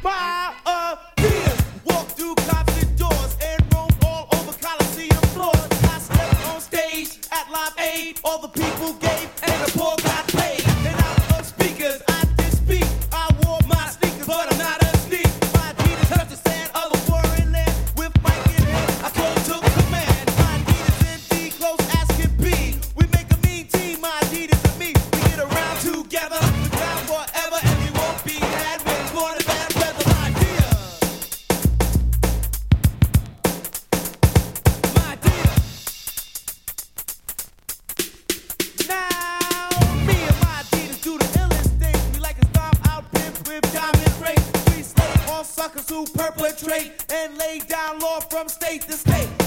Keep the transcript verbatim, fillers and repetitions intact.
My ideas walk through cops and doors and roam all over Coliseum floors. I stepped on stage at Live Aid. All the people gave and the poor got paid. And out of speakers, I did speak. I wore my sneakers, but I'm not a sneak. My Adidas touched the sand of a foreign land. With Mike in hand, I close took command. My Adidas and D close as can be. We make a mean team, my Adidas and me. We get around together, we're down forever, and we won't be had. We're born in bad weather. My idea, my idea. Now, me and my Adidas do the illest things. We like to stomp out pimps with diamond rings. We slay all suckers who perpetrate and lay down law from state to state.